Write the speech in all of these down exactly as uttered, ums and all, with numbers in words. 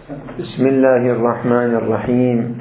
بسم الله الرحمن الرحيم.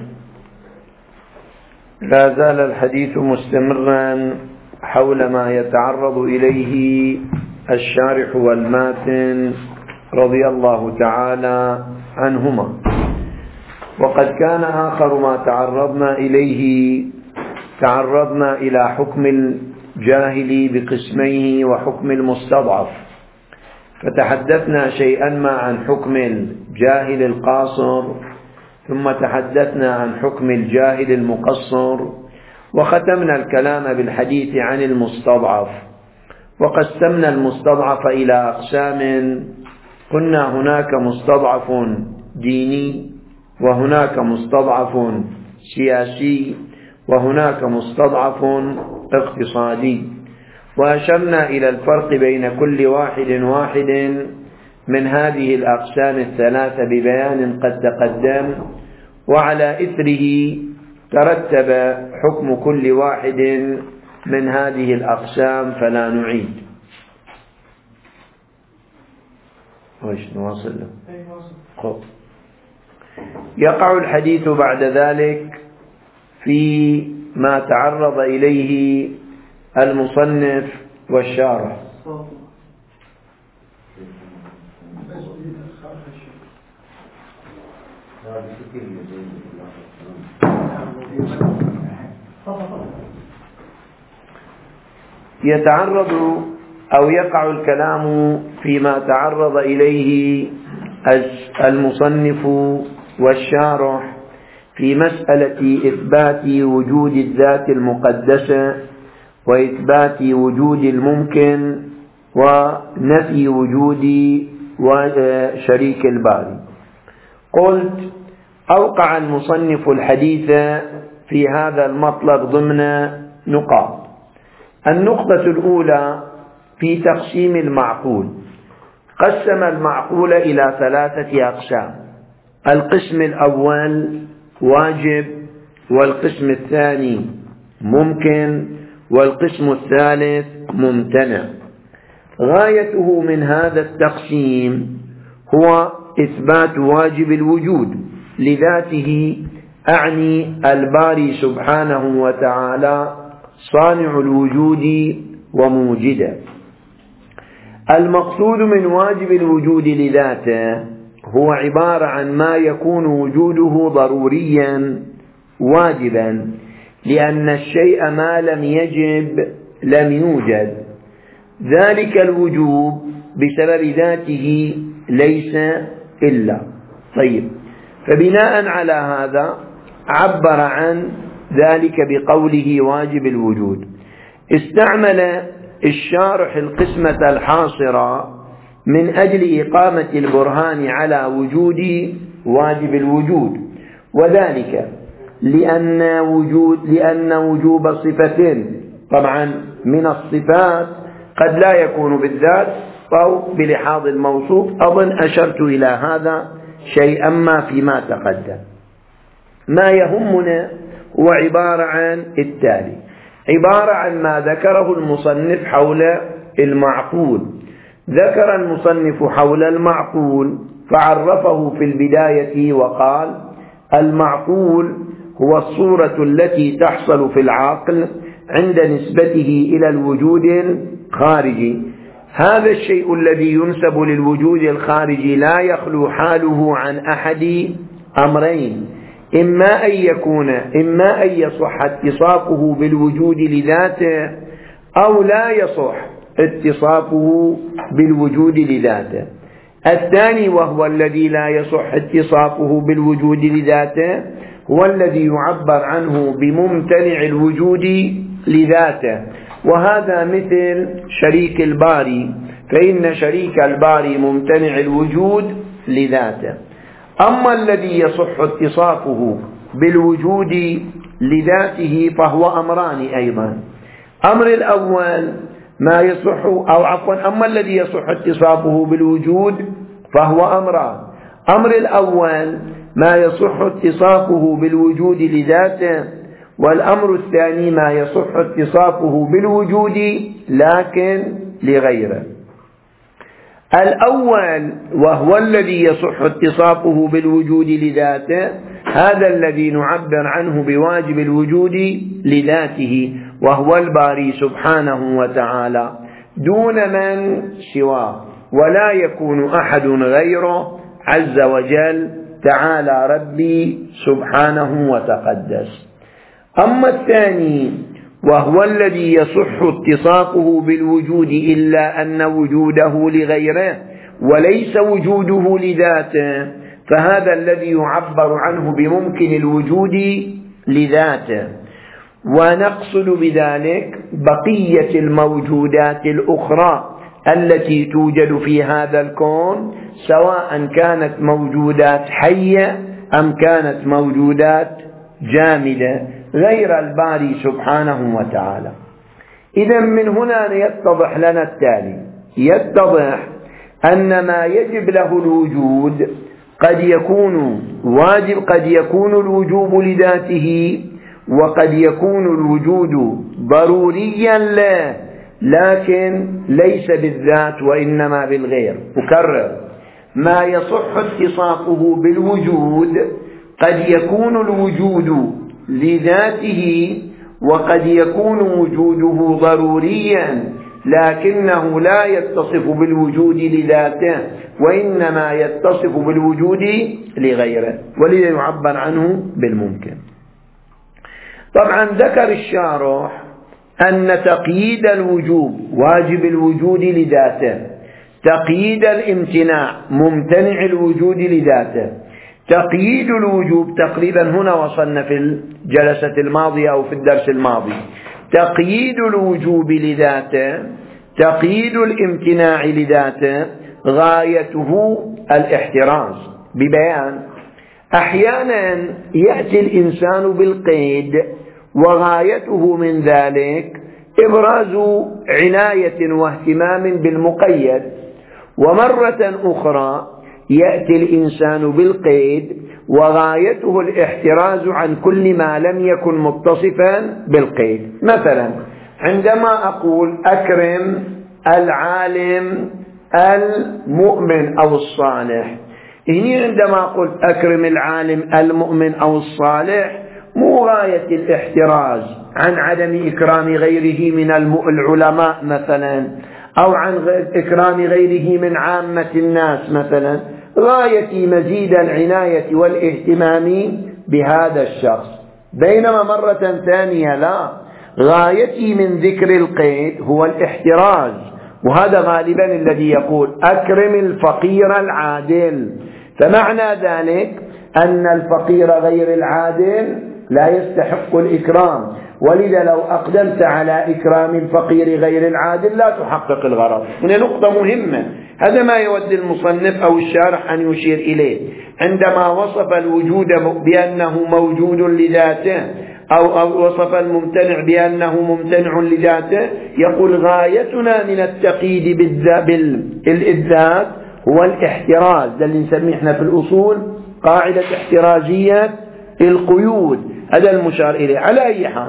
لا زال الحديث مستمرا حول ما يتعرض إليه الشارح والماتن رضي الله تعالى عنهما. وقد كان آخر ما تعرضنا إليه تعرضنا إلى حكم الجاهل بقسميه وحكم المستضعف، فتحدثنا شيئا ما عن حكم الجاهل القاصر، ثم تحدثنا عن حكم الجاهل المقصر، وختمنا الكلام بالحديث عن المستضعف. وقسمنا المستضعف إلى أقسام، قلنا هناك مستضعف ديني، وهناك مستضعف سياسي، وهناك مستضعف اقتصادي، وأشرنا إلى الفرق بين كل واحد واحد من هذه الأقسام الثلاثة ببيان قد تقدم، وعلى إثره ترتب حكم كل واحد من هذه الأقسام، فلا نعيد. وإيش نواصل له؟ يقع الحديث بعد ذلك في ما تعرض إليه المصنف والشارح. يتعرض أو يقع الكلام فيما تعرض إليه المصنف والشارح في مسألة إثبات وجود الذات المقدسة، وإثبات وجود الممكن، ونفي وجود شريك الباري. قلت: أوقع المصنف الحديث في هذا المطلب ضمن نقاط. النقطة الأولى في تقسيم المعقول. قسم المعقول إلى ثلاثة أقسام: القسم الأول واجب، والقسم الثاني ممكن، والقسم الثالث ممتنع. غايته من هذا التقسيم هو إثبات واجب الوجود لذاته، أعني الباري سبحانه وتعالى صانع الوجود وموجده. المقصود من واجب الوجود لذاته هو عبارة عن ما يكون وجوده ضروريا واجبا، لأن الشيء ما لم يجب لم يوجد. ذلك الوجوب بسبب ذاته ليس إلا. طيب، فبناء على هذا عبر عن ذلك بقوله واجب الوجود. استعمل الشارح القسمة الحاصرة من أجل إقامة البرهان على وجود واجب الوجود، وذلك لأن وجود لأن وجوب صفة طبعا من الصفات قد لا يكون بالذات أو بلحاظ الموصوف. أظن أشرت إلى هذا شيئا ما فيما تقدم. ما يهمنا هو عبارة عن التالي: عبارة عن ما ذكره المصنف حول المعقول. ذكر المصنف حول المعقول فعرفه في البداية وقال: المعقول هو الصورة التي تحصل في العقل عند نسبته إلى الوجود الخارجي. هذا الشيء الذي ينسب للوجود الخارجي لا يخلو حاله عن أحد أمرين: إما أن يكون إما أن يصح اتصافه بالوجود لذاته، أو لا يصح اتصافه بالوجود لذاته. الثاني، وهو الذي لا يصح اتصافه بالوجود لذاته، هو الذي يعبر عنه بممتنع الوجود لذاته، وهذا مثل شريك الباري، فإن شريك الباري ممتنع الوجود لذاته. أما الذي يصح اتصافه بالوجود لذاته فهو أمران أيضا. أمر الأول ما يصح أو عفوا أما الذي يصح اتصافه بالوجود فهو أمران. أمر الأول ما يصح اتصافه بالوجود لذاته، والأمر الثاني ما يصح اتصافه بالوجود لكن لغيره. الأول وهو الذي يصح اتصافه بالوجود لذاته، هذا الذي نعبر عنه بواجب الوجود لذاته، وهو الباري سبحانه وتعالى دون من سواه، ولا يكون أحد غيره عز وجل تعالى ربي سبحانه وتقدس. أما الثاني وهو الذي يصح اتصافه بالوجود إلا أن وجوده لغيره وليس وجوده لذاته، فهذا الذي يعبر عنه بممكن الوجود لذاته، ونقصد بذلك بقية الموجودات الأخرى التي توجد في هذا الكون، سواء كانت موجودات حية أم كانت موجودات جامدة غير الباري سبحانه وتعالى. إذا من هنا يتضح لنا التالي: يتضح أن ما يجب له الوجود قد يكون واجب، قد يكون الوجوب لذاته، وقد يكون الوجود ضروريا له، لكن ليس بالذات وإنما بالغير. أكرر: ما يصح اتصافه بالوجود قد يكون الوجود لذاته، وقد يكون وجوده ضروريا لكنه لا يتصف بالوجود لذاته وإنما يتصف بالوجود لغيره، ولذا يعبر عنه بالممكن. طبعا ذكر الشارح أن تقييد الوجوب واجب الوجود لذاته، تقييد الامتناع ممتنع الوجود لذاته، تقييد الوجوب تقريبا هنا وصلنا في الجلسة الماضية أو في الدرس الماضي، تقييد الوجوب لذاته، تقييد الامتناع لذاته غايته الاحتراز ببيان. أحيانا يأتي الإنسان بالقيد وغايته من ذلك إبراز عناية واهتمام بالمقيد، ومرة أخرى يأتي الإنسان بالقيد وغايته الاحتراز عن كل ما لم يكن متصفا بالقيد. مثلا عندما أقول أكرم العالم المؤمن أو الصالح، هنا عندما قلت أكرم العالم المؤمن أو الصالح مو غاية الاحتراز عن عدم إكرام غيره من العلماء مثلا، أو عن إكرام غيره من عامة الناس مثلا، غايتي مزيد العناية والاهتمام بهذا الشخص. بينما مرة ثانية لا، غايتي من ذكر القيد هو الاحتراز، وهذا غالبا الذي يقول أكرم الفقير العادل، فمعنى ذلك أن الفقير غير العادل لا يستحق الإكرام، ولذا لو أقدمت على إكرام الفقير غير العادل لا تحقق الغرض. هنا نقطة مهمة، هذا ما يود المصنف أو الشارح أن يشير إليه عندما وصف الوجود بأنه موجود لذاته، أو, أو وصف الممتنع بأنه ممتنع لذاته، يقول غايتنا من التقييد بالذات هو الاحتراز، ده اللي نسميه احنا في الأصول قاعدة احترازية القيود، هذا المشار إليه. على أي حال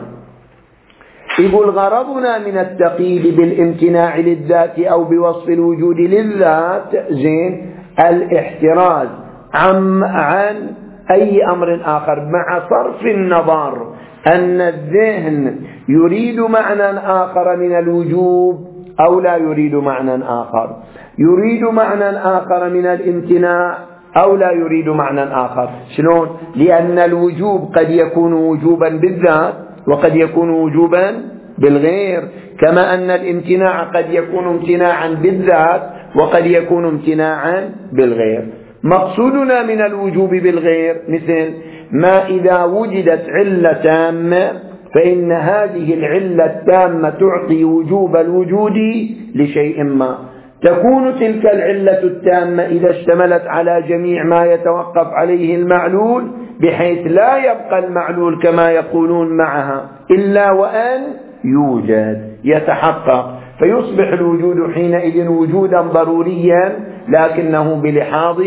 يقول غرضنا من التقييد بالامتناع للذات أو بوصف الوجود للذات زين الاحتراز عن, عن أي أمر آخر، مع صرف النظر أن الذهن يريد معنى آخر من الوجوب أو لا يريد معنى آخر، يريد معنى آخر من الامتناع أو لا يريد معنى آخر. شلون؟ لأن الوجوب قد يكون وجوبا بالذات وقد يكون وجوبا بالغير، كما أن الامتناع قد يكون امتناعا بالذات وقد يكون امتناعا بالغير. مقصودنا من الوجوب بالغير مثل ما إذا وجدت علة تامة فإن هذه العلة التامة تعطي وجوب الوجود لشيء ما، تكون تلك العلة التامة إذا اشتملت على جميع ما يتوقف عليه المعلول، بحيث لا يبقى المعلول كما يقولون معها إلا وأن يوجد يتحقق، فيصبح الوجود حينئذ وجودا ضروريا لكنه بلحاظ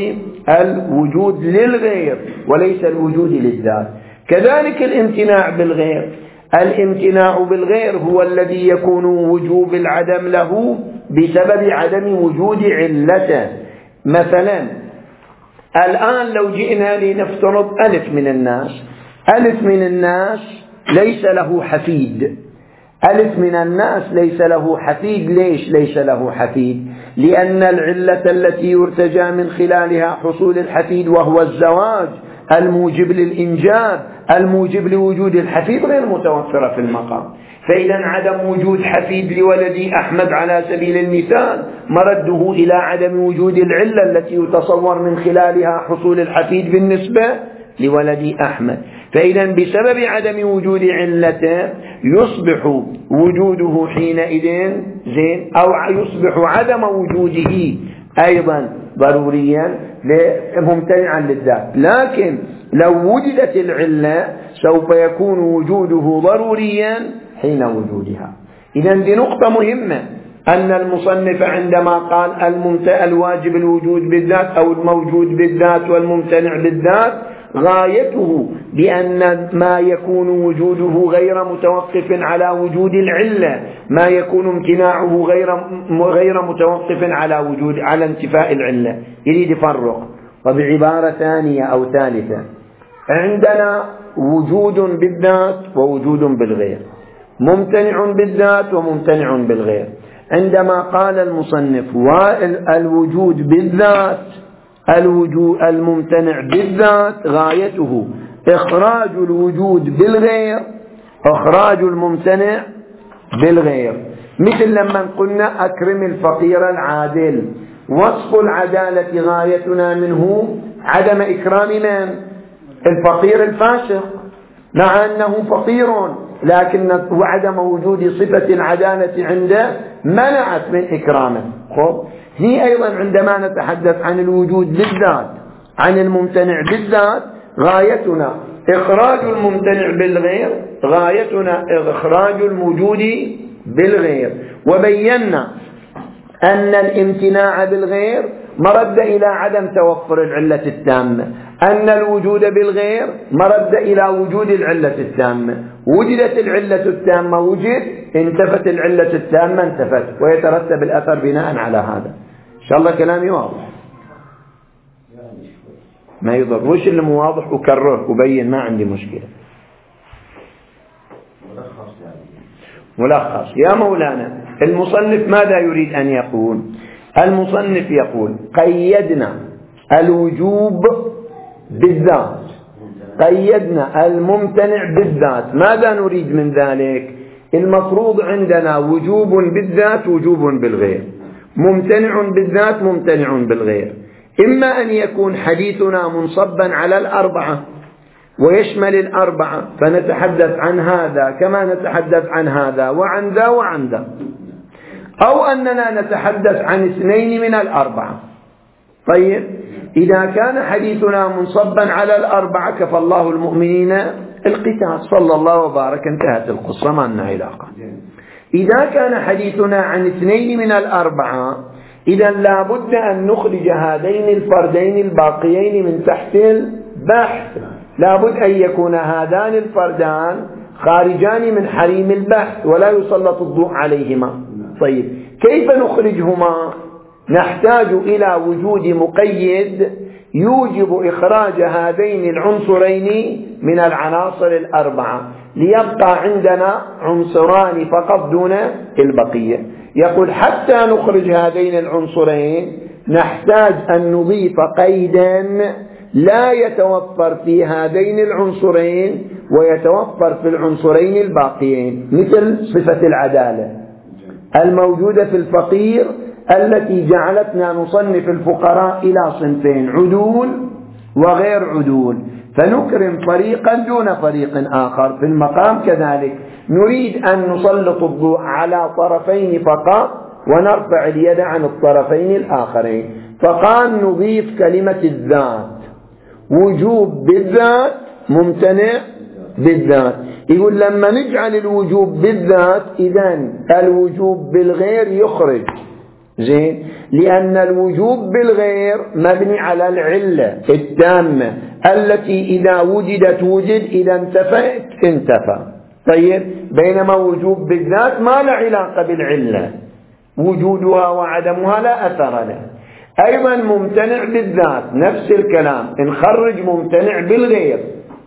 الوجود للغير وليس الوجود للذات. كذلك الامتناع بالغير، الامتناع بالغير هو الذي يكون وجوب العدم له بسبب عدم وجود علته. مثلا الآن لو جئنا لنفترض ألف من الناس، ألف من الناس ليس له حفيد، ألف من الناس ليس له حفيد. ليش ليس له حفيد؟ لأن العلة التي يرتجى من خلالها حصول الحفيد وهو الزواج الموجب للإنجاب الموجب لوجود الحفيد غير متوفرة في المقام. فإذا عدم وجود حفيد لولد أحمد على سبيل المثال مرده إلى عدم وجود العلة التي يتصور من خلالها حصول الحفيد بالنسبة لولد أحمد. فإذا بسبب عدم وجود علته يصبح وجوده حينئذ زين، أو يصبح عدم وجوده أيضا ضروريا ممتنعا للذات. لكن لو وجدت العلة سوف يكون وجوده ضروريا حين وجودها. إذا دي نقطة مهمة، أن المصنف عندما قال الواجب الوجود بالذات أو الموجود بالذات والممتنع بالذات غايته بأن ما يكون وجوده غير متوقف على وجود العلة، ما يكون امتناعه غير غير متوقف على وجود على انتفاء العلة. يريد يفرق. وبعبارة ثانية أو ثالثة، عندنا وجود بالذات ووجود بالغير، ممتنع بالذات وممتنع بالغير. عندما قال المصنف الوجود بالذات الوجود الممتنع بالذات غايته إخراج الوجود بالغير، إخراج الممتنع بالغير. مثل لما قلنا أكرم الفقير العادل، وصف العدالة غايتنا منه عدم إكرام من؟ الفقير الفاسق، مع أنه فقير، لكن عدم وجود صفة العدالة عنده منعت من إكرامه. خب هي أيضا عندما نتحدث عن الوجود بالذات عن الممتنع بالذات غايتنا إخراج الممتنع بالغير، غايتنا إخراج الموجود بالغير. وبينا أن الامتناع بالغير مرد إلى عدم توفر العلة التامة، أن الوجود بالغير مرد إلى وجود العلة التامة. وجدت العلة التامة وجد، انتفت العلة التامة انتفت، ويترتب الأثر بناء على هذا. إن شاء الله كلامي واضح، ما يضر. وش اللي مو واضح أكرر أبين، ما عندي مشكلة. ملخص يا مولانا، المصنف ماذا يريد أن يقول؟ المصنف يقول قيدنا الوجوب بالذات، قيدنا الممتنع بالذات. ماذا نريد من ذلك؟ المفروض عندنا وجوب بالذات وجوب بالغير، ممتنع بالذات ممتنع بالغير. إما أن يكون حديثنا منصبا على الأربعة ويشمل الأربعة، فنتحدث عن هذا كما نتحدث عن هذا وعن ذا وعن ذا، أو أننا نتحدث عن اثنين من الأربعة. طيب إذا كان حديثنا منصبا على الأربعة كفى الله المؤمنين القتال، صلى الله وبارك، انتهت القصة، ما لنا علاقة. إذا كان حديثنا عن اثنين من الأربعة، إذا لا بد أن نخرج هذين الفردين الباقيين من تحت البحث، لا بد أن يكون هذان الفردان خارجان من حريم البحث ولا يسلط الضوء عليهما. طيب كيف نخرجهما؟ نحتاج إلى وجود مقيد يوجب إخراج هذين العنصرين من العناصر الأربعة، ليبقى عندنا عنصران فقط دون البقية. يقول حتى نخرج هذين العنصرين نحتاج أن نضيف قيدا لا يتوفر في هذين العنصرين ويتوفر في العنصرين الباقيين، مثل صفة العدالة الموجودة في الفقير التي جعلتنا نصنف الفقراء إلى صنفين، عدول وغير عدول، فنكرم فريقا دون فريق آخر. في المقام كذلك نريد أن نسلط الضوء على طرفين فقط ونرفع اليد عن الطرفين الآخرين، فقال نضيف كلمة الذات، وجوب بالذات ممتنع بالذات. يقول لما نجعل الوجوب بالذات إذن الوجوب بالغير يخرج، زين، لأن الوجوب بالغير مبني على العلة التامة التي إذا وجدت وجد، إذا انتفت انتفى. طيب بينما وجوب بالذات ما له علاقة بالعلة، وجودها وعدمها لا أثر له. أيضا ممتنع بالذات نفس الكلام، نخرج ممتنع بالغير.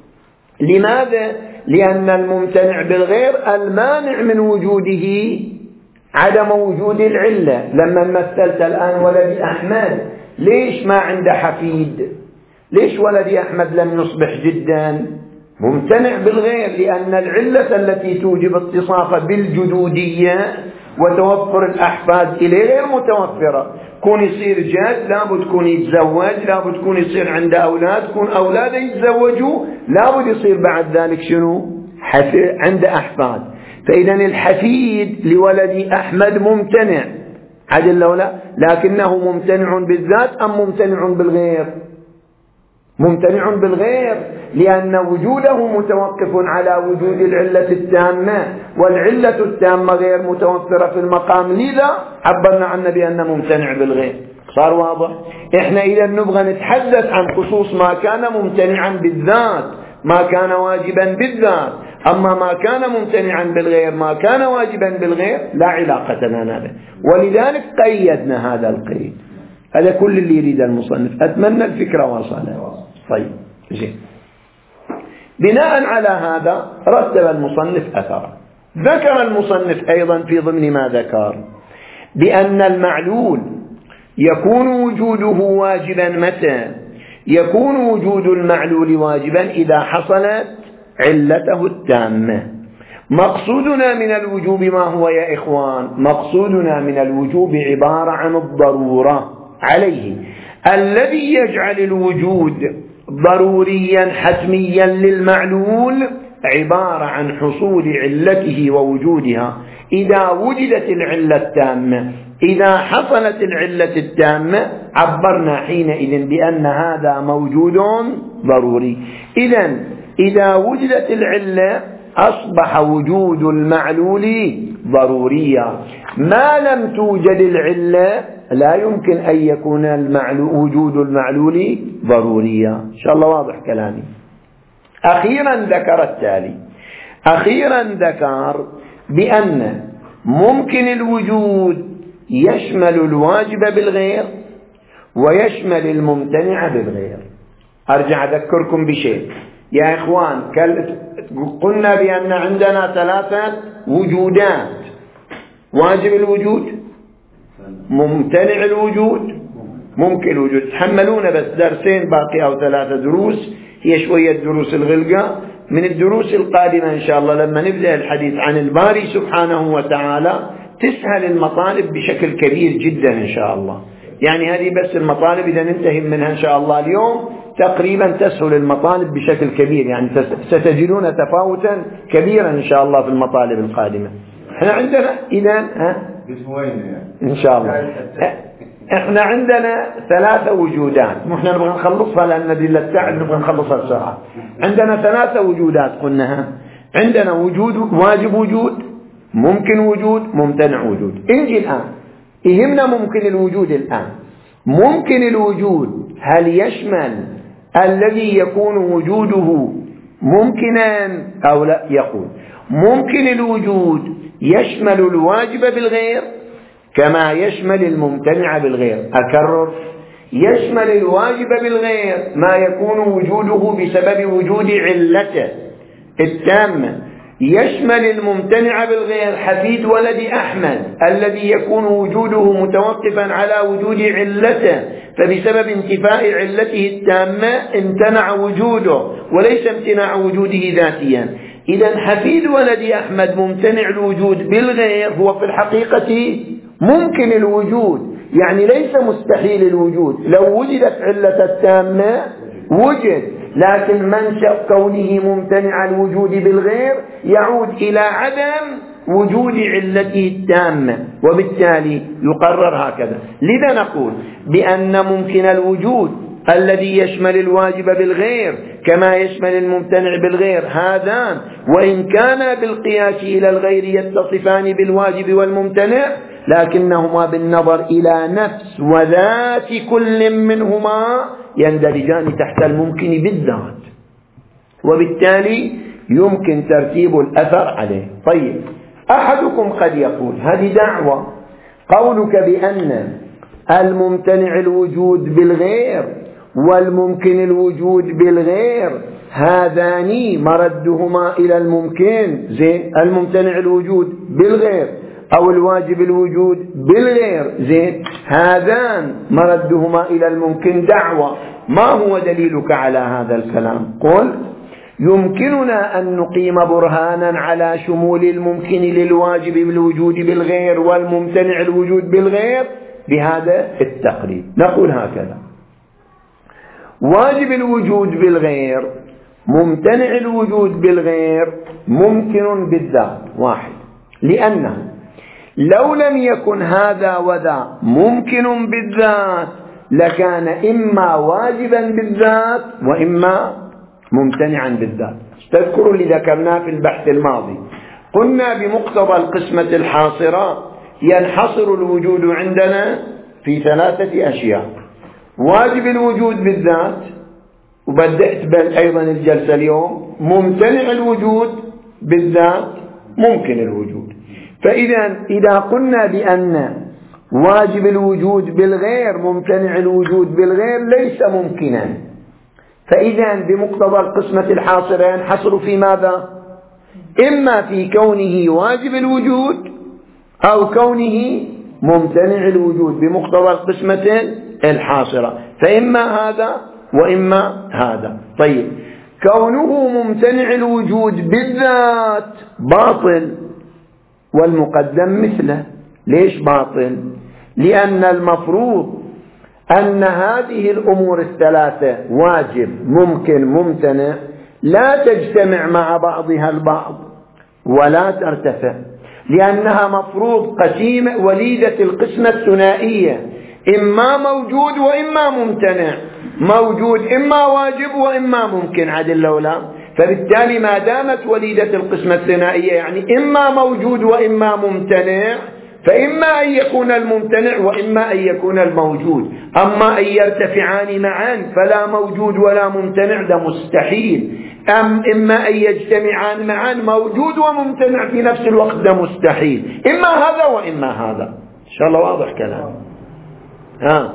لماذا؟ لأن الممتنع بالغير المانع من وجوده عدم وجود العلة. لما مثلت الآن ولدي أحمد، ليش ما عنده حفيد؟ ليش ولدي أحمد لم يصبح جدا؟ ممتنع بالغير، لأن العلة التي توجب اتصافه بالجدودية وتوفر الأحفاد إليه غير متوفرة. كون يصير جد لابد كون يتزوج، لابد كون يصير عنده أولاد، كون أولاده يتزوجوا لابد يصير بعد ذلك شنو؟ عنده أحفاد. فإذا الحفيد لولدي أحمد ممتنع عدل لو لا، لكنه ممتنع بالذات أم ممتنع بالغير؟ ممتنع بالغير، لأن وجوده متوقف على وجود العلة التامة، والعلة التامة غير متوفرة في المقام، لذا عبرنا عنه بأنه ممتنع بالغير. صار واضح؟ إحنا إذا نبغى نتحدث عن خصوص ما كان ممتنعا بالذات، ما كان واجبا بالذات. أما ما كان ممتنعا بالغير، ما كان واجبا بالغير، لا علاقة لنا به، ولذلك قيدنا هذا القيد. هذا كل اللي يريد المصنف. أتمنى الفكرة واصلة. طيب زين. بناء على هذا رتب المصنف أثره. ذكر المصنف أيضا في ضمن ما ذكر بأن المعلول يكون وجوده واجبا متى؟ يكون وجود المعلول واجبا إذا حصلت علته التامة. مقصودنا من الوجوب ما هو يا إخوان؟ مقصودنا من الوجوب عبارة عن الضرورة عليه، الذي يجعل الوجود ضروريا حتميا للمعلول عبارة عن حصول علته ووجودها. إذا وجدت العلة التامة، إذا حصلت العلة التامة، عبرنا حينئذ بأن هذا موجود ضروري. إذن إذا وجدت العلة أصبح وجود المعلول ضروريا. ما لم توجد العلة لا يمكن أن يكون المعلول وجود المعلول ضروريا. إن شاء الله واضح كلامي. أخيرا ذكر التالي، أخيرا ذكر بأن ممكن الوجود يشمل الواجب بالغير ويشمل الممتنع بالغير. أرجع أذكركم بشيء يا إخوان، قلنا بأن عندنا ثلاثة وجودات: واجب الوجود، ممتنع الوجود، ممكن الوجود. تحملونا بس درسين باقي أو ثلاثة دروس، هي شوية دروس الغلقة. من الدروس القادمة إن شاء الله لما نبدأ الحديث عن الباري سبحانه وتعالى تسهل المطالب بشكل كبير جدا إن شاء الله. يعني هذه بس المطالب، إذا ننتهي منها إن شاء الله اليوم تقريبا تسهل المطالب بشكل كبير، يعني ستجدون تفاوتا كبيرا إن شاء الله في المطالب القادمة. احنا عندنا إذا ها إن شاء الله احنا عندنا ثلاثة وجودات، احنا نبغى نخلصها لأن دي التعب نبغى نخلصها بسرعة. عندنا ثلاثة وجودات قلناها. عندنا وجود واجب وجود، ممكن وجود، ممتنع وجود. انجي الآن يهمنا ممكن الوجود. الآن ممكن الوجود هل يشمل الذي يكون وجوده ممكنا أو لا؟ يقول ممكن الوجود يشمل الواجب بالغير كما يشمل الممتنع بالغير. أكرر، يشمل الواجب بالغير ما يكون وجوده بسبب وجود علته التامة، يشمل الممتنع بالغير حفيد ولد أحمد الذي يكون وجوده متوقفا على وجود علته، فبسبب انتفاء علته التامة امتنع وجوده وليس امتناع وجوده ذاتيا. إذا حفيد ولد أحمد ممتنع الوجود بالغير هو في الحقيقة ممكن الوجود، يعني ليس مستحيل الوجود. لو وجدت علة التامة وجد، لكن منشأ كونه ممتنع الوجود بالغير يعود إلى عدم وجود علته التامة، وبالتالي يقرر هكذا. لذا نقول بأن ممكن الوجود الذي يشمل الواجب بالغير كما يشمل الممتنع بالغير هذان وإن كان بالقياس إلى الغير يتصفان بالواجب والممتنع، لكنهما بالنظر إلى نفس وذات كل منهما يندرجان تحت الممكن بالذات. وبالتالي يمكن ترتيب الأثر عليه. طيب، أحدكم قد يقول هذه دعوة، قولك بأن الممتنع الوجود بالغير والممكن الوجود بالغير هذان مردهما إلى الممكن، زين، الممتنع الوجود بالغير أو الواجب الوجود بالغير، زين، هذان مردهما إلى الممكن دعوة. ما هو دليلك على هذا الكلام؟ قل يمكننا أن نقيم برهانا على شمول الممكن للواجب بالوجود بالغير والممتنع الوجود بالغير بهذا التقريب. نقول هكذا: واجب الوجود بالغير، ممتنع الوجود بالغير، ممكن بالذات واحد، لأنه لو لم يكن هذا وذا ممكن بالذات لكان إما واجبا بالذات وإما ممتنعا بالذات. تذكروا اللي ذكرناه في البحث الماضي، قلنا بمقتضى القسمة الحاصرة ينحصر الوجود عندنا في ثلاثة أشياء: واجب الوجود بالذات، وبدأت بل أيضا الجلسة اليوم، ممتنع الوجود بالذات، ممكن الوجود. فإذا إذا قلنا بأن واجب الوجود بالغير ممتنع الوجود بالغير ليس ممكنا، فإذا بمقتضى القسمة الحاصرة ينحصر في ماذا؟ إما في كونه واجب الوجود أو كونه ممتنع الوجود بمقتضى القسمة الحاصرة، فإما هذا وإما هذا. طيب، كونه ممتنع الوجود بالذات باطل والمقدم مثله. ليش باطل؟ لأن المفروض أن هذه الأمور الثلاثة واجب ممكن ممتنع لا تجتمع مع بعضها البعض ولا ترتفع، لأنها مفروض قسيمة وليدة القسمة الثنائية، إما موجود وإما ممتنع، موجود إما واجب وإما ممكن، عدل لولا. فبالتالي ما دامت وليدة القسمة الثنائية يعني إما موجود وإما ممتنع، فإما أن يكون الممتنع وإما أن يكون الموجود. أما أن يرتفعان معا فلا موجود ولا ممتنع، ده مستحيل. أم إما أن يجتمعان معا موجود وممتنع في نفس الوقت، ده مستحيل. إما هذا وإما هذا. إن شاء الله واضح كلام؟ ها،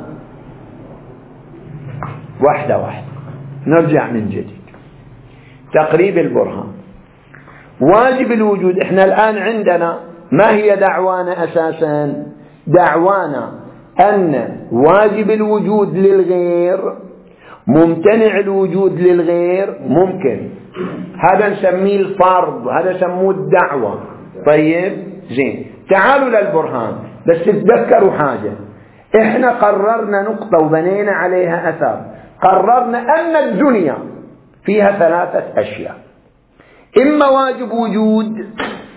واحدة واحدة نرجع من جديد. تقريب البرهان. واجب الوجود، احنا الآن عندنا ما هي دعوانا أساسا؟ دعوانا أن واجب الوجود للغير ممتنع الوجود للغير ممكن. هذا نسميه الفرض، هذا سموه الدعوة. طيب، زين، تعالوا للبرهان. بس تذكروا حاجة، احنا قررنا نقطة وبنينا عليها أثر. قررنا أن الدنيا فيها ثلاثة أشياء: إما واجب وجود،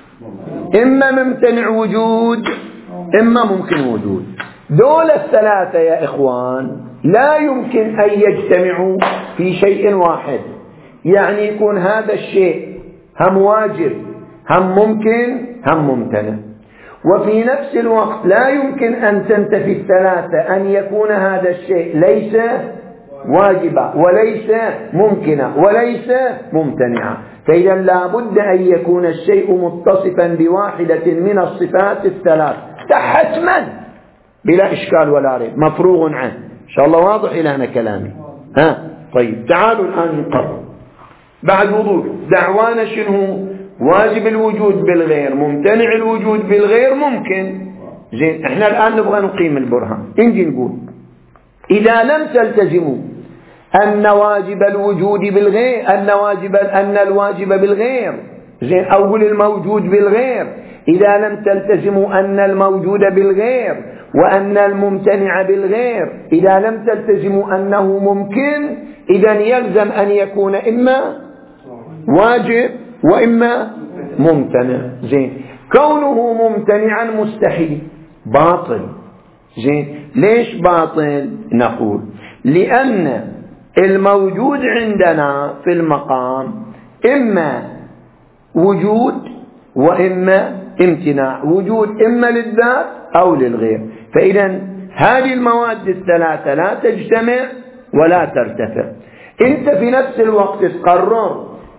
إما ممتنع وجود، إما ممكن وجود. دول الثلاثة يا إخوان لا يمكن أن يجتمعوا في شيء واحد، يعني يكون هذا الشيء هم واجب هم ممكن هم ممتنع، وفي نفس الوقت لا يمكن أن تنتفي الثلاثة، أن يكون هذا الشيء ليس واجبا وليس ممكنا وليس ممتنعا. فإذا لا بد أن يكون الشيء متصفا بواحدة من الصفات الثلاث، حتما بلا إشكال ولا ريب، مفروغ عنه. إن شاء الله واضح إلى هنا كلامي؟ ها، طيب، تعالوا الآن نقرر بعد وضوح. دعوانا شنو؟ واجب الوجود بالغير ممتنع الوجود بالغير ممكن. زين، احنا الآن نبغى نقيم البرهان. نجي نقول إذا لم تلتزموا أن واجب الوجود بالغير أن واجب أن الواجب بالغير، زين، أو قل الموجود بالغير، إذا لم تلتزموا أن الموجود بالغير وأن الممتنع بالغير، إذا لم تلتزموا أنه ممكن، إذا يلزم أن يكون إما واجب وإما ممتنع. زين، كونه ممتنعا مستحيل، باطل. زين، ليش باطل؟ نقول لأن الموجود عندنا في المقام إما وجود وإما امتناع، وجود إما للذات أو للغير. فإذا هذه المواد الثلاثة لا تجتمع ولا ترتفع. أنت في نفس الوقت تقرر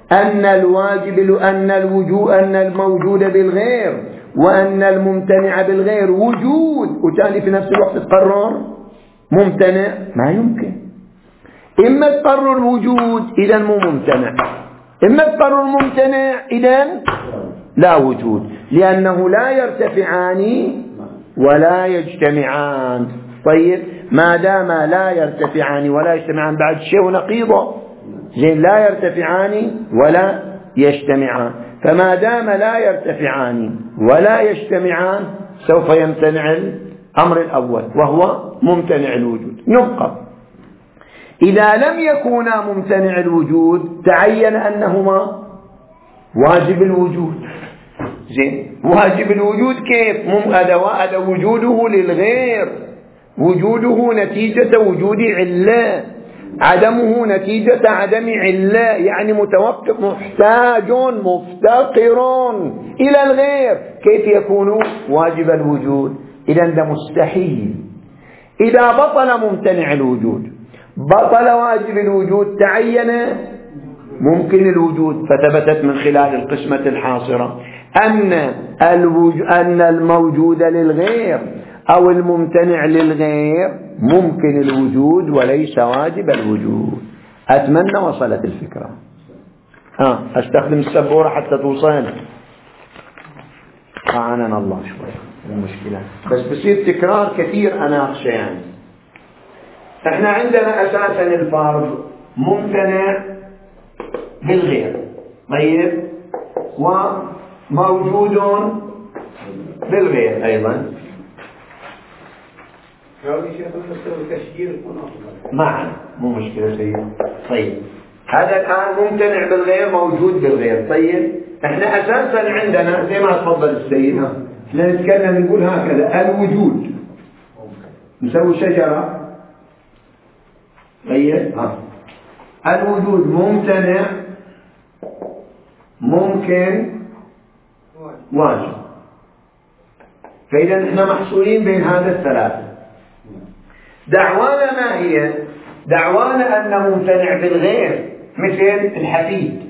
أن الواجب أن الوجود أن الموجود بالغير وأن الممتنع بالغير وجود، وتالي في نفس الوقت تقرر ممتنع، ما يمكن. إما تقرر الوجود إذا مو ممتنع، إما تقرر الممتنع إذا لا وجود، لأنه لا يرتفعان ولا يجتمعان. طيب ما دام لا يرتفعان ولا يجتمعان بعد شيء نقيضه، زين لا يرتفعان ولا يجتمعان، فما دام لا يرتفعان ولا يجتمعان سوف يمتنع الأمر الأول وهو ممتنع الوجود. نبقى إذا لم يكونا ممتنع الوجود تعين أنهما واجب الوجود. زين واجب الوجود كيف؟ مم أدوات وجوده للغير، وجوده نتيجة وجود علة، عدمه نتيجة عدم علة، يعني متوقف محتاج مفتقر إلى الغير، كيف يكون واجب الوجود؟ إذن ده مستحيل. إذا بطل ممتنع الوجود بطل واجب الوجود تعين ممكن الوجود، فثبتت من خلال القسمة الحاصرة أن أن الموجود للغير أو الممتنع للغير ممكن الوجود وليس واجب الوجود. أتمنى وصلت الفكرة. ها أستخدم السبورة حتى توصل. أعاننا الله شوي المشكلة، بس بصير تكرار كثير أناقشه. يعني احنا عندنا أساسا الفرض ممتنع بالغير، طيب، وموجود بالغير أيضا معا، مو مشكلة سيد. طيب هذا الآن ممتنع بالغير موجود بالغير. طيب احنا أساسا عندنا زي ما تفضل السيد، احنا نتكلم نقول هكذا الوجود نسوي شجرة. طيب ها الوجود ممتنع ممكن واجب. فإذا احنا محصورين بين هذا الثلاثة. دعوانا ما هي؟ دعوانا أن ممتنع بالغير مثل الحفيد،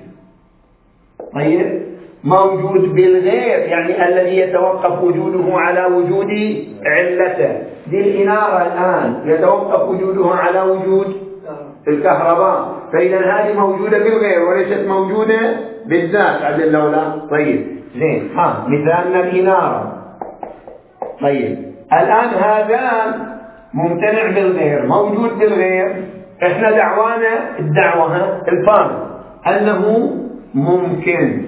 طيب، موجود بالغير يعني الذي يتوقف وجوده على وجود علته. دي الإنارة الآن يتوقف وجوده على وجود الكهرباء، فإذا هذه موجودة بالغير وليست موجودة بالذات عدل لولا. طيب زين، ها مثالنا الإنارة. طيب الآن هذا ممتنع بالغير موجود بالغير، احنا دعوانا الدعوة الفرض أنه ممكن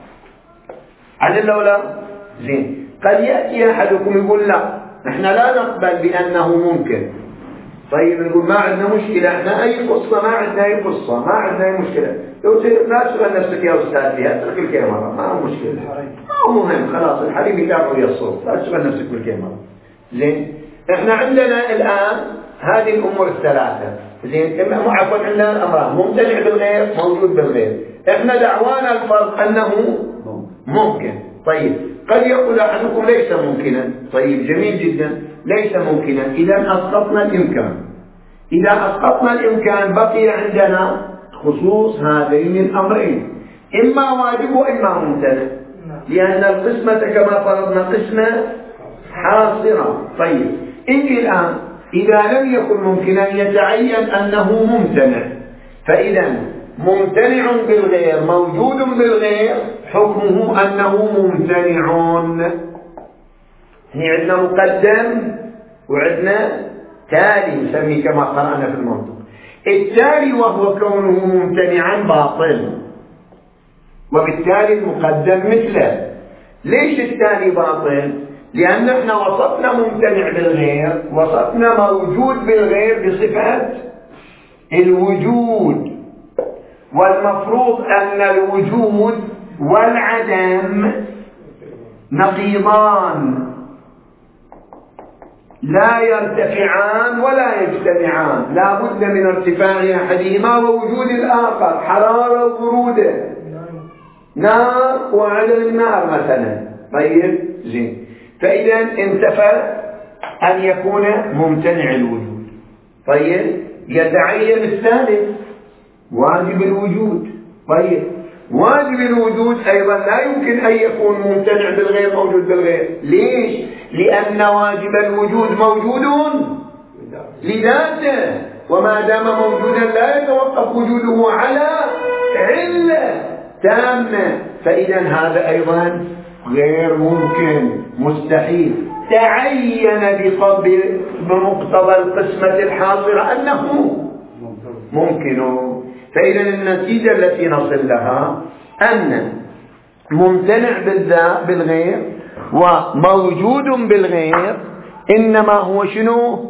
عدل لولا. زين، قد يأتي أحدكم يقول لا احنا لا نقبل بأنه ممكن. طيب نقول ما عندنا مشكلة، احنا أي قصة ما عندنا أي قصة، ما عندنا أي مشكلة. لو لا تشغل نفسك يا أستاذ فيها، اترك الكاميرا ما هو مشكلة، ما هو مهم، خلاص الحريم يتابعوا يا الصوت، لا تشغل نفسك بالكاميرا. زين، احنا عندنا الآن هذه الأمور الثلاثة. زين، إما عفوا عندنا الأمران ممتنع بالغير موجود بالغير، احنا دعوانا الفرض أنه ممكن. طيب قد يقول أحدكم ليس ممكنا. طيب جميل جدا، ليس ممكنا، إذا أسقطنا الإمكان. إذا أسقطنا الإمكان بقي عندنا خصوص هذين الأمرين، إما واجب وإما ممتنع، لأن القسمة كما فرضنا قسمة حاصرة. طيب إني الآن إذا لم يكن ممكنا يتعين أنه ممتنع، فإذا ممتنع بالغير موجود بالغير حكمه أنه ممتنع. هنا عندنا مقدم وعندنا تالي نسميه كما قرأنا في المنطق. التالي وهو كونه ممتنعا باطل، وبالتالي المقدم مثله. ليش التالي باطل؟ لأن احنا وصفنا ممتنع بالغير، وصفنا موجود بالغير بصفة الوجود، والمفروض أن الوجود والعدم نقيضان لا يرتفعان ولا يجتمعان، لا بد من ارتفاع أحدهما ووجود الآخر، حرارة وبرودة، نار وعدم النار مثلا. طيب زين، فإذا انتفى أن يكون ممتنع الوجود. طيب يتعين الثالث واجب الوجود. طيب واجب الوجود أيضا لا يمكن أن يكون ممتنع بالغير موجود بالغير. ليش؟ لأن واجب الوجود موجود لذاته، وما دام موجودا لا يتوقف وجوده على علة تامة، فإذا هذا أيضا غير ممكن، مستحيل. تعين بمقتضى القسمة الحاصرة أنه ممكن. فإذا النتيجة التي نصل لها أن ممتنع بالغير وموجود بالغير إنما هو شنو؟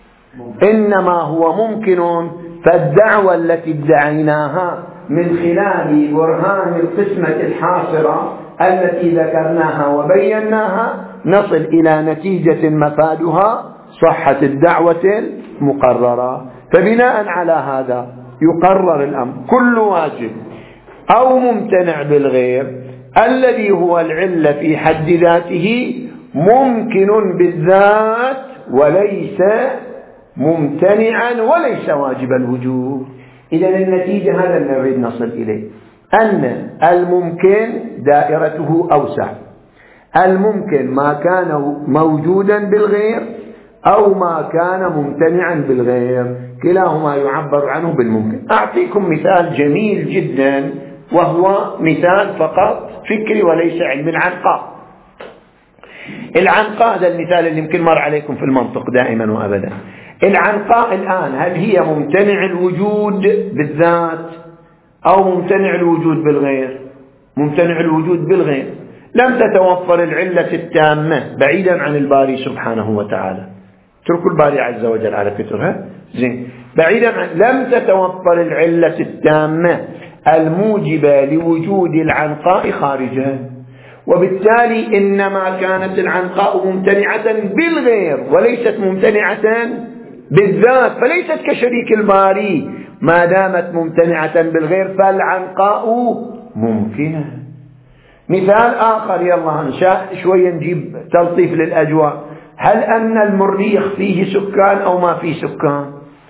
إنما هو ممكن. فالدعوة التي ادعيناها من خلال برهان القسمة الحاصرة التي ذكرناها وبيناها نصل إلى نتيجة مفادها صحة الدعوة المقررة. فبناء على هذا يقرر الأمر: كل واجب أو ممتنع بالغير الذي هو العلة في حد ذاته ممكن بالذات وليس ممتنعا وليس واجب الوجود. إذن النتيجة هذا اللي نريد نصل إليه، أن الممكن دائرته أوسع. الممكن ما كان موجودا بالغير أو ما كان ممتنعا بالغير، كلاهما يعبر عنه بالممكن. أعطيكم مثال جميل جدا وهو مثال فقط فكري وليس علم العنقاء. العنقاء هذا المثال اللي يمكن مر عليكم في المنطق دائما وأبدا. العنقاء الآن هل هي ممتنع الوجود بالذات أو ممتنع الوجود بالغير؟ ممتنع الوجود بالغير. لم تتوفر العلة التامة بعيدا عن الباري سبحانه وتعالى. اتركوا الباري عز وجل على فكرة زين. بعيدا عن لم تتوفر العلة التامة الموجبة لوجود العنقاء خارجها، وبالتالي إنما كانت العنقاء ممتنعة بالغير وليست ممتنعة بالذات، فليست كشريك الباري. ما دامت ممتنعة بالغير فالعنقاء ممكنة. مثال آخر، يلا نشاء شوية نجيب تلطيف للأجواء. هل أن المريخ فيه سكان أو ما فيه سكان؟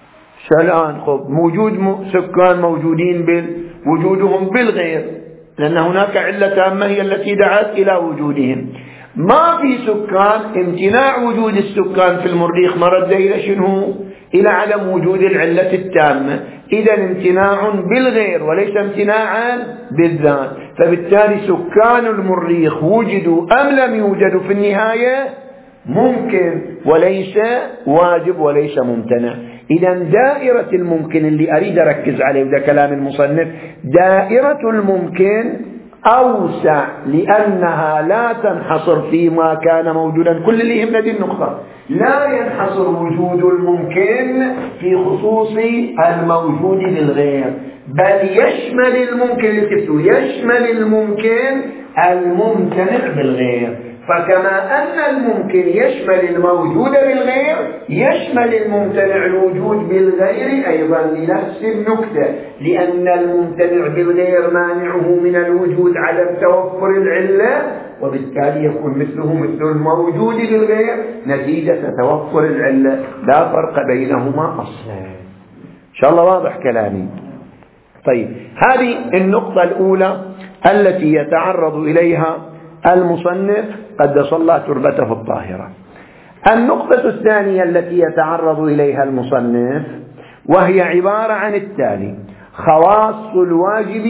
الآن خب موجود سكان موجودين بوجودهم بالغير، لأن هناك علة تامة هي التي دعت إلى وجودهم. ما في سكان، امتناع وجود السكان في المريخ مرد إلى شنو؟ إلى عدم وجود العلة التامة. إذا امتناع بالغير وليس امتناعا بالذات، فبالتالي سكان المريخ وجدوا أم لم يوجدوا في النهاية ممكن وليس واجب وليس ممتنع. إذا دائرة الممكن اللي أريد أركز عليه، وده كلام المصنف، دائرة الممكن أوسع لأنها لا تنحصر فيما كان موجودا. كل اللي يهمنا دي النقطة، لا ينحصر وجود الممكن في خصوص الموجود بالغير، بل يشمل الممكن يشمل الممكن الممتنع بالغير. فكما أن الممكن يشمل الموجود بالغير يشمل الممتنع الوجود بالغير أيضا لنفس النكتة، لأن الممتنع بالغير مانعه من الوجود عدم توفر العلة، وبالتالي يكون مثله مثل الموجود بالغير نتيجة توفر العلة، لا فرق بينهما أصلا. إن شاء الله واضح كلامي؟ طيب، هذه النقطة الأولى التي يتعرض إليها المصنف قدس الله تربته الطاهرة. النقطة الثانية التي يتعرض إليها المصنف وهي عبارة عن التالي: خواص الواجب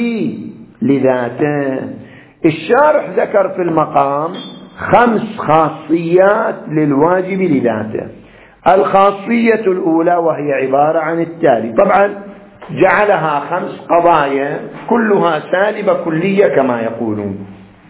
لذاته. الشارح ذكر في المقام خمس خاصيات للواجب لذاته. الخاصية الأولى وهي عبارة عن التالي، طبعا جعلها خمس قضايا كلها سالبة كلية كما يقولون.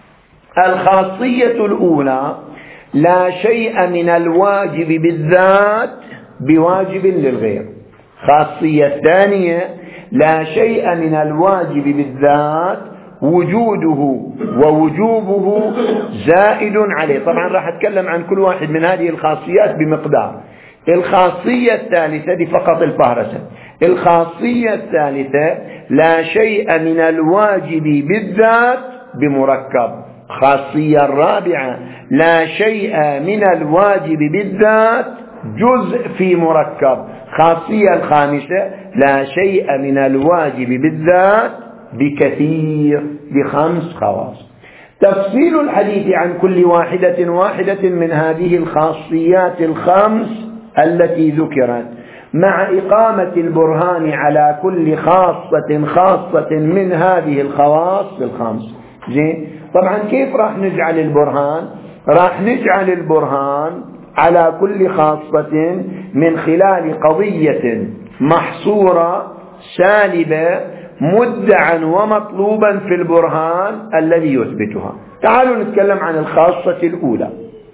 الخاصية الأولى: لا شيء من الواجب بالذات بواجب للغير. خاصية الثانية: لا شيء من الواجب بالذات وجوده ووجوبه زائد عليه. طبعا راح أتكلم عن كل واحد من هذه الخاصيات بمقدار. الخاصية الثالثة دي فقط الفهرسة. الخاصية الثالثة: لا شيء من الواجب بالذات بمركب. خاصية الرابعة: لا شيء من الواجب بالذات جزء في مركب. خاصية الخامسة: لا شيء من الواجب بالذات بكثير، بخمس خواص. تفصيل الحديث عن كل واحدة واحدة من هذه الخاصيات الخمس التي ذكرت مع إقامة البرهان على كل خاصة خاصة من هذه الخواص الخمس. زين، طبعا كيف راح نجعل البرهان؟ راح نجعل البرهان على كل خاصة من خلال قضية محصورة سالبة مدعا ومطلوبا في البرهان الذي يثبتها. تعالوا نتكلم عن الخاصة الأولى.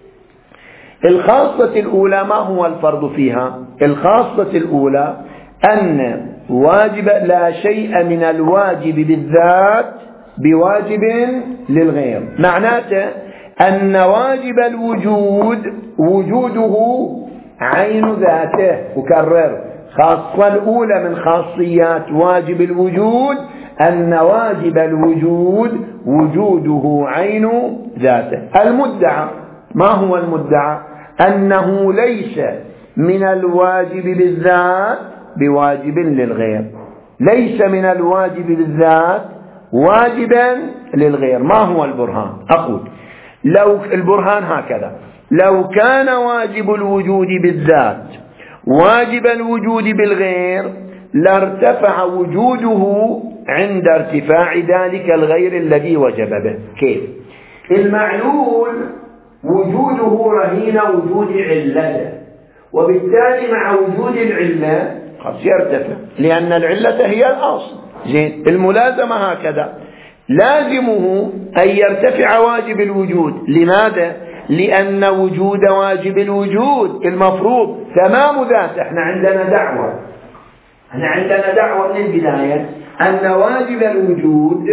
الخاصة الأولى ما هو الفرض فيها؟ الخاصة الأولى أن واجب لا شيء من الواجب بالذات بواجب للغير. معناته أن واجب الوجود وجوده عين ذاته. أكرر، خاصة الأولى من خاصيات واجب الوجود أن واجب الوجود وجوده عين ذاته. المدعى، ما هو المدعى؟ أنه ليس من الواجب بالذات بواجب للغير، ليس من الواجب بالذات واجبا للغير. ما هو البرهان؟ أقول لو البرهان هكذا: لو كان واجب الوجود بالذات واجب الوجود بالغير لارتفع وجوده عند ارتفاع ذلك الغير الذي وجب به. كيف؟ المعلول وجوده رهين وجود علته، وبالتالي مع وجود العلة قد يرتفع لأن العلة هي الأصل. زين، الملازمة هكذا، لازمه أن يرتفع واجب الوجود. لماذا؟ لأن وجود واجب الوجود المفروض تمام ذات. احنا عندنا دعوة احنا عندنا دعوة من البداية أن واجب الوجود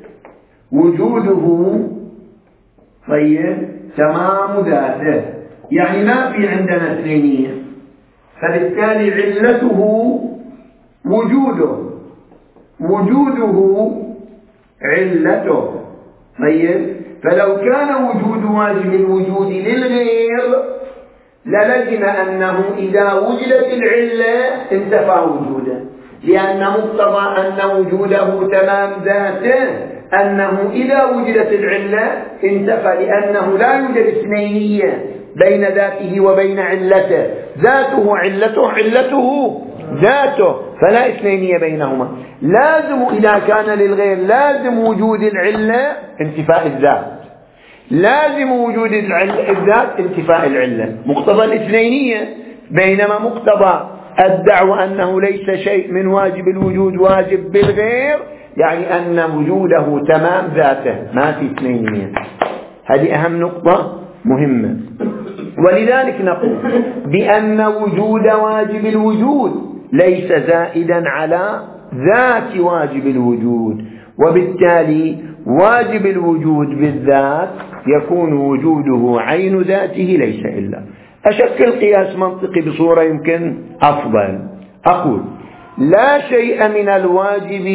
وجوده طيب تمام ذاته، يعني ما في عندنا اثنينية، فبالتالي علته وجوده وجوده علته. طيب، فلو كان وجود واجب الوجود للغير للزم أنه إذا وجدت العلة انتفى وجوده، لأن مقتضى أن وجوده تمام ذاته أنه إذا وجدت العلة انتفى، لأنه لا يوجد اثنينية بين ذاته وبين علته. ذاته علته علته ذاته، فلا اثنينية بينهما. لازم إذا كان للغير لازم وجود العلة انتفاء الذات، لازم وجود الذات انتفاء العلة، مقتضى الاثنينية. بينما مقتضى الدعوة أنه ليس شيء من واجب الوجود واجب بالغير، يعني أن وجوده تمام ذاته، ما في اثنينية. هذه أهم نقطة مهمة. ولذلك نقول بأن وجود واجب الوجود ليس زائدا على ذات واجب الوجود، وبالتالي واجب الوجود بالذات يكون وجوده عين ذاته ليس إلا. أشكل قياس منطقي بصورة يمكن أفضل. أقول لا شيء من الواجب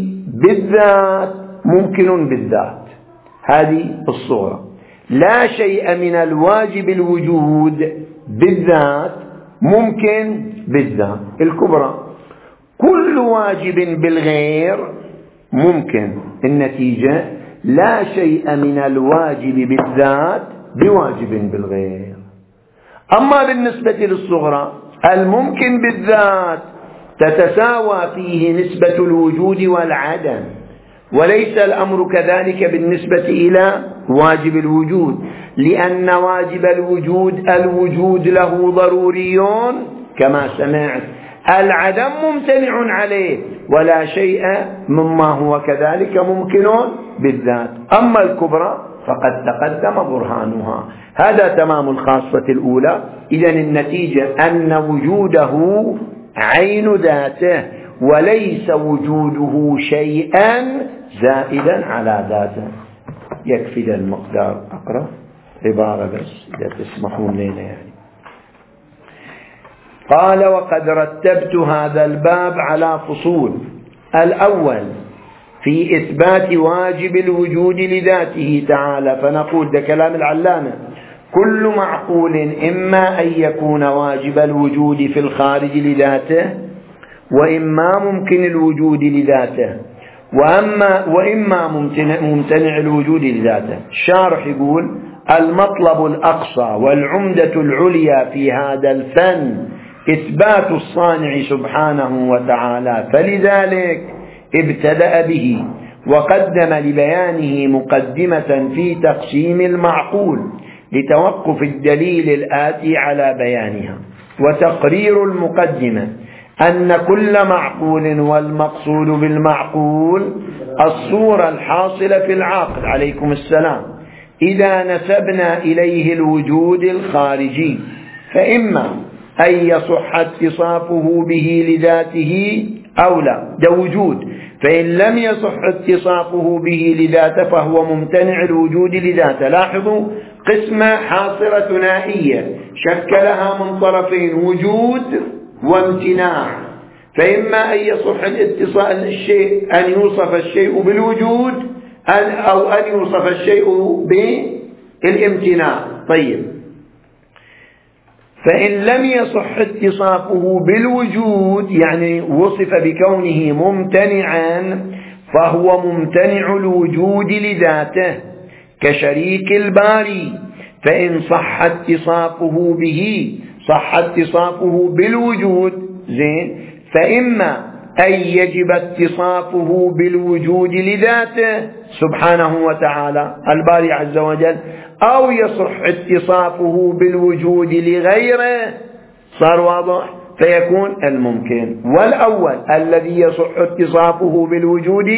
بالذات ممكن بالذات. هذه الصورة، لا شيء من الواجب الوجود بالذات ممكن بالذات الكبرى. كل واجب بالغير ممكن. النتيجة لا شيء من الواجب بالذات بواجب بالغير. أما بالنسبة للصغرى الممكن بالذات تتساوى فيه نسبة الوجود والعدم، وليس الأمر كذلك بالنسبة إلى واجب الوجود، لأن واجب الوجود الوجود له ضروريون كما سمعت، العدم ممتنع عليه، ولا شيء مما هو كذلك ممكن بالذات. أما الكبرى فقد تقدم برهانها. هذا تمام الخاصة الأولى. إذن النتيجة أن وجوده عين ذاته وليس وجوده شيئا زائدا على ذاته. يكفي ذا المقدار. أقرأ عبارة بس إذا تسمحون لنا يعني. قال وقد رتبت هذا الباب على فصول. الأول في إثبات واجب الوجود لذاته تعالى، فنقول ده كلام العلامة: كل معقول إما أن يكون واجب الوجود في الخارج لذاته، وإما ممكن الوجود لذاته، وأما وإما ممتنع, ممتنع الوجود لذاته. الشارح يقول: المطلب الأقصى والعمدة العليا في هذا الفن إثبات الصانع سبحانه وتعالى، فلذلك ابتدأ به وقدم لبيانه مقدمة في تقسيم المعقول لتوقف الدليل الآتي على بيانها. وتقرير المقدمة أن كل معقول والمقصود بالمعقول الصورة الحاصلة في العاقل عليكم السلام إذا نسبنا إليه الوجود الخارجي، فإما أن يصح اتصافه به لذاته أو لا، ده وجود. فإن لم يصح اتصافه به لذاته فهو ممتنع الوجود لذاته. لاحظوا قسمة حاصرة ثنائية شكلها من طرفين: وجود وامتناع. فإما أن يصح الاتصال الشيء أن يوصف الشيء بالوجود أو أن يوصف الشيء بالامتناع. طيب، فإن لم يصح اتصافه بالوجود يعني وصف بكونه ممتنعا فهو ممتنع الوجود لذاته كشريك الباري. فإن صح اتصافه به صح اتصافه بالوجود زين، فإما أن يجب اتصافه بالوجود لذاته سبحانه وتعالى الباري عز وجل، أو يصح اتصافه بالوجود لغيره. صار واضح؟ فيكون الممكن. والأول الذي يصح اتصافه بالوجود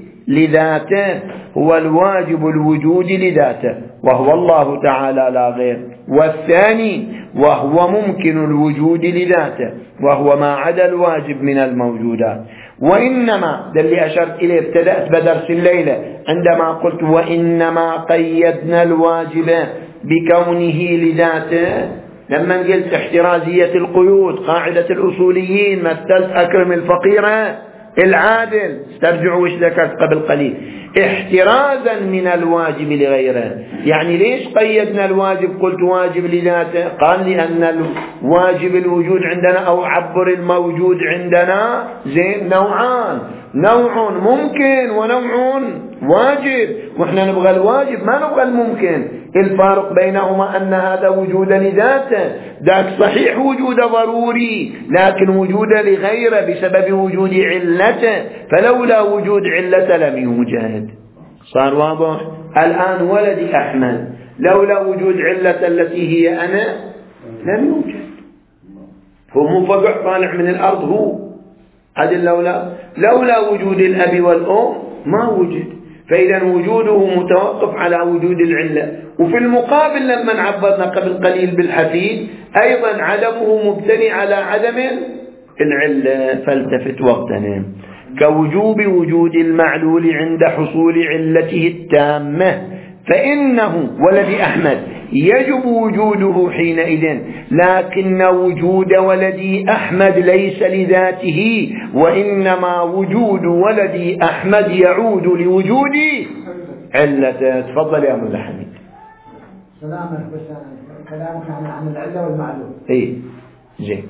لذاته هو الواجب الوجود لذاته وهو الله تعالى لا غير. والثاني وهو ممكن الوجود لذاته وهو ما عدا الواجب من الموجودات. وإنما ده اللي أشرت إليه ابتدأت بدرس الليلة عندما قلت وإنما قيدنا الواجب بكونه لذاته، لما قلت احترازية القيود قاعدة الأصوليين مثلت أكرم الفقير العادل. استرجعوا وش ذكرت قبل قليل: احترازا من الواجب لغيره. يعني ليش قيدنا الواجب؟ قلت واجب لذاته، قال لأن الواجب الوجود عندنا أو عبر الموجود عندنا زين نوعان: نوع ممكن ونوع واجب، وإحنا نبغى الواجب ما نبغى الممكن. الفارق بينهما أن هذا وجود لذاته، ذاك صحيح وجود ضروري لكن وجود لغيره بسبب وجود علته، فلولا وجود علته لم يوجد. صار واضح؟ الآن ولدي أحمد لولا وجود علة التي هي أنا لم يوجد. هو مو فقع طالع من الأرض، هو عدل لولا لولا وجود الأب والأم ما وجد. فإذا وجوده متوقف على وجود العلة. وفي المقابل لما عبرنا قبل قليل بالحفيد أيضا عدمه مبتني على عدم العلة. فالتفت واغتنم: كوجوب وجود المعلول عند حصول علته التامة، فإنه ولد أحمد يجب وجوده حينئذ، لكن وجود ولدي أحمد ليس لذاته، وإنما وجود ولدي أحمد يعود لوجود علته. تفضل يا أبو حميد. سلامك، بس كلامك عن العلة والمعلول. إيه زين.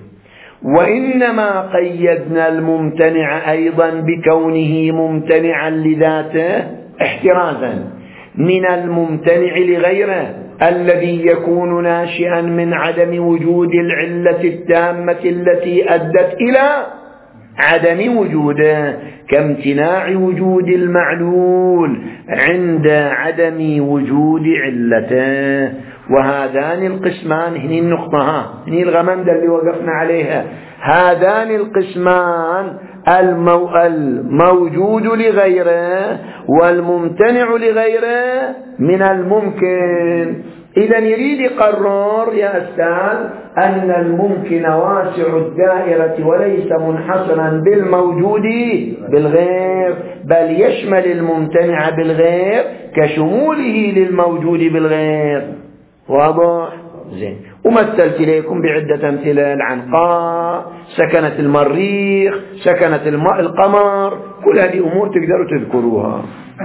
وإنما قيدنا الممتنع أيضا بكونه ممتنعا لذاته احترازا من الممتنع لغيره الذي يكون ناشئا من عدم وجود العلة التامة التي أدت إلى عدم وجوده، كامتناع وجود المعلول عند عدم وجود علته. وهذان القسمان، هني النقطة، ها هني الغمندة اللي وقفنا عليها، هذان القسمان المو... الموجود لغيره والممتنع لغيره من الممكن. إذا يريد يقرر يا أستاذ أن الممكن واسع الدائرة وليس منحصرا بالموجود بالغير، بل يشمل الممتنع بالغير كشموله للموجود بالغير. واضح؟ زين. ومثلت إليكم بعدة أمثلة: العنقاء، سكنة المريخ، سكنة الماء القمر، كل هذه أمور تقدروا تذكروها.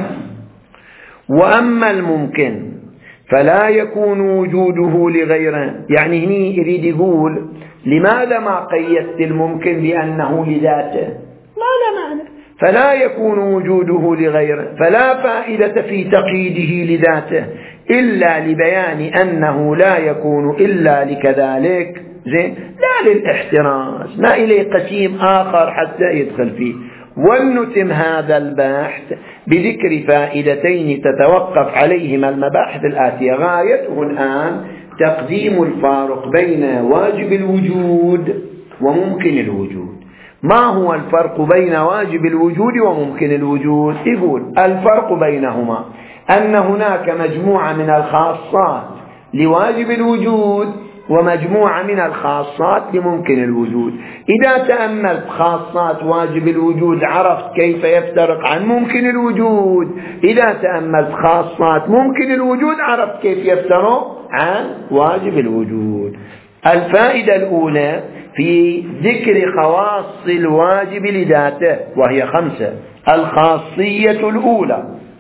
وأما الممكن فلا يكون وجوده لغيره. يعني هني يريد يقول لماذا ما قيدت الممكن بأنه لذاته؟ ما لا معنى. فلا يكون وجوده لغيره، فلا فائدة في تقييده لذاته إلا لبيان أنه لا يكون إلا لكذلك، زين، لا للاحتراز، ما إليه قسيم آخر حتى يدخل فيه. ولنتم هذا البحث بذكر فائدتين تتوقف عليهما المباحث الآتية. غايته الآن تقديم الفارق بين واجب الوجود وممكن الوجود. ما هو الفرق بين واجب الوجود وممكن الوجود؟ يقول الفرق بينهما أن هناك مجموعة من الخاصات لواجب الوجود ومجموعة من الخاصات لممكن الوجود. إذا تأملت خاصات واجب الوجود عرفت كيف يفترق عن ممكن الوجود، إذا تأملت خاصات ممكن الوجود عرفت كيف يفترق عن واجب الوجود. الفائدة الأولى في ذكر خواص الواجب لذاته وهي خمسة. الخاصية الأولى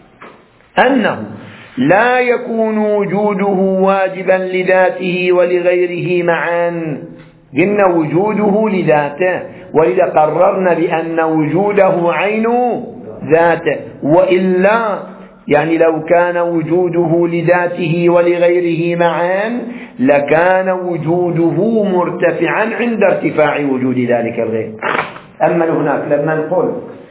أنه لا يكون وجوده واجبا لذاته ولغيره معا. قلنا وجوده لذاته، وإذا قررنا بأن وجوده عين ذاته، وإلا يعني لو كان وجوده لذاته ولغيره معا لكان وجوده مرتفعا عند ارتفاع وجود ذلك الغير. أما هناك لما نقول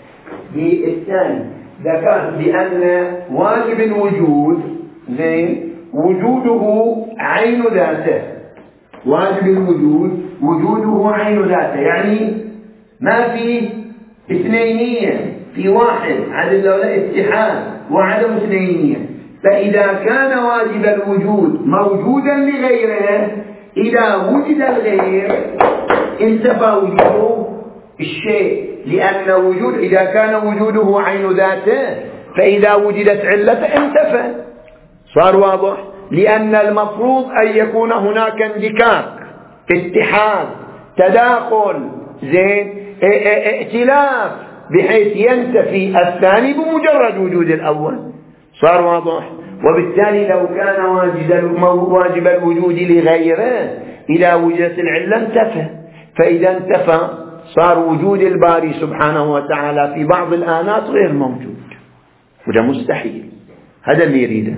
بالثاني ذكرت بأن واجب الوجود زين وجوده عين ذاته، واجب الوجود وجوده عين ذاته، يعني ما في اثنينية، في واحد، عدم لولا اتحاد وعدم اثنينية. فإذا كان واجب الوجود موجودا لغيره، إذا وجد الغير انتفى وجوده الشيء، لأن وجود إذا كان وجوده عين ذاته فإذا وجدت علته انتفى. صار واضح؟ لأن المفروض أن يكون هناك اندكاك، اتحاد، تداخل، زين، ائتلاف، بحيث ينتفي الثاني بمجرد وجود الأول. صار واضح؟ وبالتالي لو كان واجب الوجود لغيره إذا وجدت العلة انتفى، فإذا انتفى صار وجود الباري سبحانه وتعالى في بعض الآنات غير موجود، وده مستحيل. هذا اللي يريده.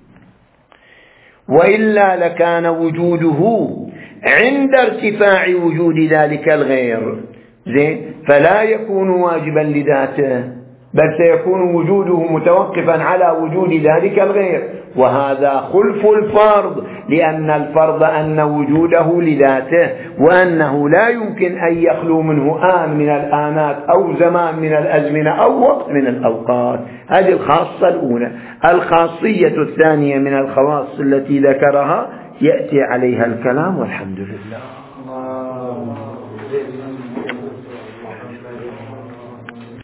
وإلا لكان وجوده عند ارتفاع وجود ذلك الغير، زين، فلا يكون واجبا لذاته، بل سيكون وجوده متوقفا على وجود ذلك الغير، وهذا خلف الفرض، لأن الفرض أن وجوده لذاته، وأنه لا يمكن أن يخلو منه آن من الآنات أو زمان من الأزمنة أو وقت من الأوقات. هذه الخاصة الأولى. الخاصية الثانية من الخواص التي ذكرها يأتي عليها الكلام، والحمد لله.